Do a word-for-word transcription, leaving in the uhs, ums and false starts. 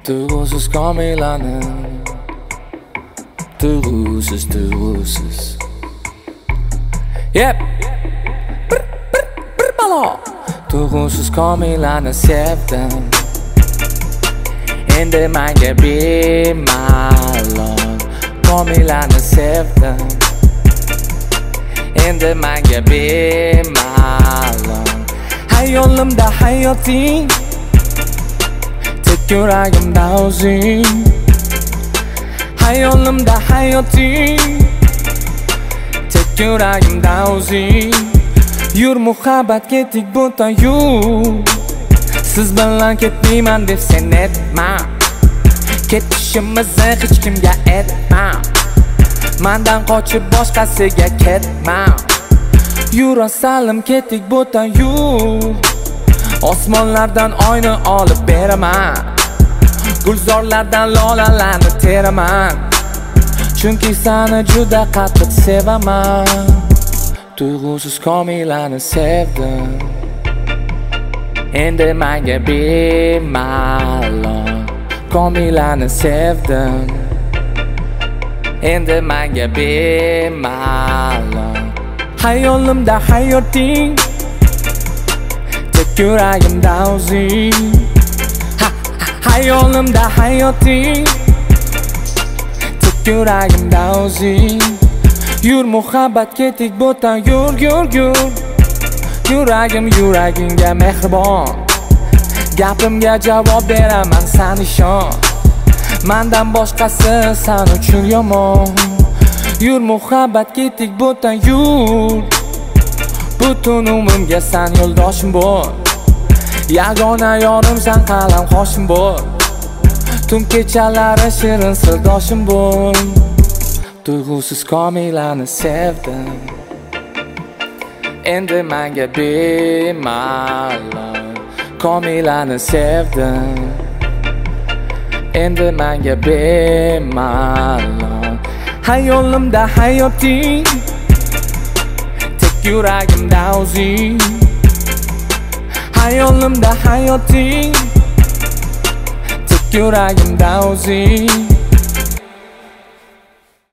Tuyg'usiz komilani, tuyg'usiz, tuyg'usiz. Yep. Bir, bir, bir balo. Tuyg'usiz komilani sevdim. Endi menga bemalol komilani sevdim. Endi menga bemalol. Hayolimda hayoting, tek yuragimda o'zing. Hayolimda hayoting, tek yuragimda o'zing. Yur muhabbat ketdik bo'ta yur. Siz bilan ketmayman deb sen etma. Ketishimizni hech kimga aytma. Mendan qochib boshqasiga ketma. Yur asalim ketdik bo'ta yur. Osmonlardan oyni olib beraman. Gulzorlardan lolalarni teraman. Chunki seni juda qattiq sevaman. Tuyg'usiz komilani sevdim. Endi menga bemalol komilani sevdim. Endi menga bemalol. Hayolimda hayoting, tek yuragimda o'zing. Ha, ha, hayolimda hayoting, tek yuragimda o'zing. Yur muhabbat ketdik bo'ta yur, yur, yur. Yuragim yuragingga mehribon. Gapimga javob beraman, sen ishon. Mendan boshqasi sen uchun yomon. Yur muhabbat ketdik bo'ta yur. Butun umrimga sen yo'ldoshim bo'l. Yagona yorim sen qalam qoshim bo'l. Tun kechalari shirin sirdoshim bo'l. Tuyg'usiz komilani sevdim. Endi menga bemalol komilani sevdim. Endi menga bemalol. Hayolimda hayoting, tek yuragimda o'zing. Hayolimda hayoting, tek yuragimda o'zing.